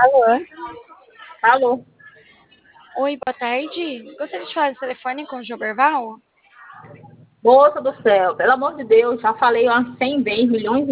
Alô? Alô? Oi, boa tarde. Gostaria de falar esse telefone com o Joberval? Moça do céu, pelo amor de Deus, já falei umas 100 vezes, milhões